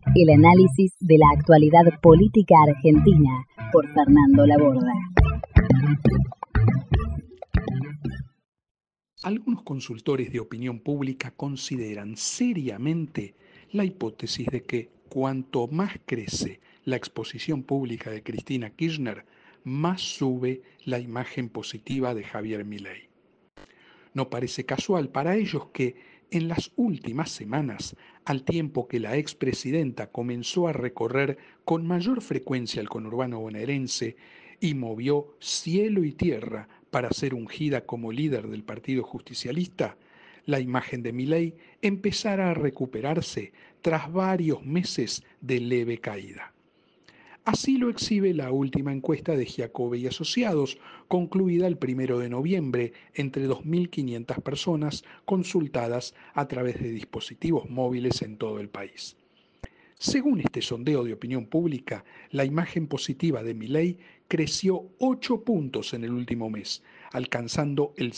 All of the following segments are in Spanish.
El análisis de la actualidad política argentina por Fernando Laborda. Algunos consultores de opinión pública consideran seriamente la hipótesis de que cuanto más crece la exposición pública de Cristina Kirchner, más sube la imagen positiva de Javier Milei. No parece casual para ellos que en las últimas semanas, al tiempo que la expresidenta comenzó a recorrer con mayor frecuencia el conurbano bonaerense y movió cielo y tierra para ser ungida como líder del Partido Justicialista, la imagen de Milei empezara a recuperarse tras varios meses de leve caída. Así lo exhibe la última encuesta de Giacobbe y Asociados, concluida el 1 de noviembre entre 2.500 personas consultadas a través de dispositivos móviles en todo el país. Según este sondeo de opinión pública, la imagen positiva de Milei creció 8 puntos en el último mes, alcanzando el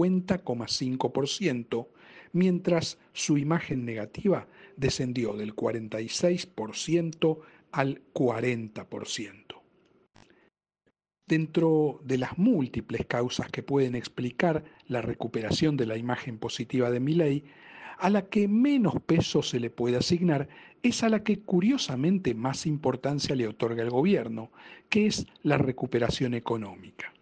50,5%, mientras su imagen negativa descendió del 46% al 40%. Dentro de las múltiples causas que pueden explicar la recuperación de la imagen positiva de Milei, a la que menos peso se le puede asignar es a la que curiosamente más importancia le otorga el gobierno, que es la recuperación económica.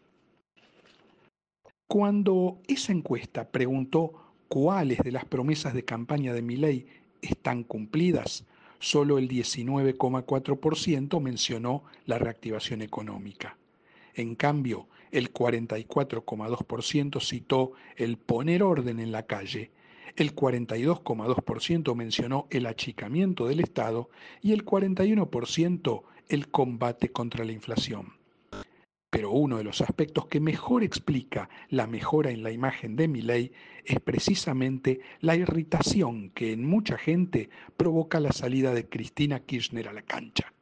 Cuando esa encuesta preguntó cuáles de las promesas de campaña de Milei están cumplidas, solo el 19,4% mencionó la reactivación económica. En cambio, el 44,2% citó el poner orden en la calle, el 42,2% mencionó el achicamiento del Estado y el 41% el combate contra la inflación. Pero uno de los aspectos que mejor explica la mejora en la imagen de Milei es precisamente la irritación que en mucha gente provoca la salida de Cristina Kirchner a la cancha.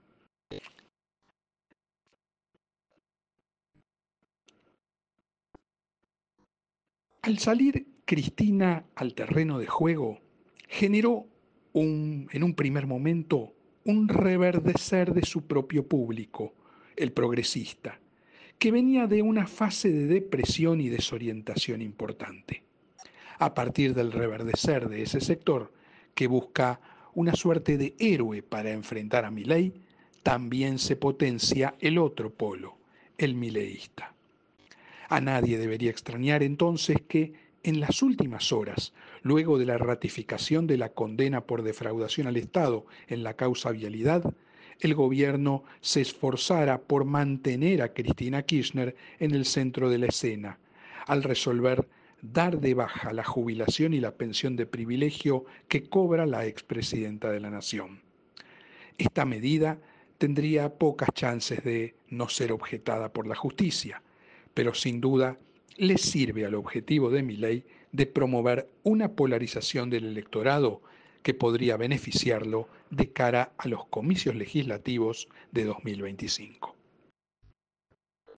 Al salir Cristina al terreno de juego, generó en un primer momento un reverdecer de su propio público, el progresista, que venía de una fase de depresión y desorientación importante. A partir del reverdecer de ese sector, que busca una suerte de héroe para enfrentar a Milei, también se potencia el otro polo, el mileísta. A nadie debería extrañar entonces que, en las últimas horas, luego de la ratificación de la condena por defraudación al Estado en la causa Vialidad, el gobierno se esforzara por mantener a Cristina Kirchner en el centro de la escena, al resolver dar de baja la jubilación y la pensión de privilegio que cobra la expresidenta de la Nación. Esta medida tendría pocas chances de no ser objetada por la justicia, pero sin duda le sirve al objetivo de Milei de promover una polarización del electorado que podría beneficiarlo de cara a los comicios legislativos de 2025.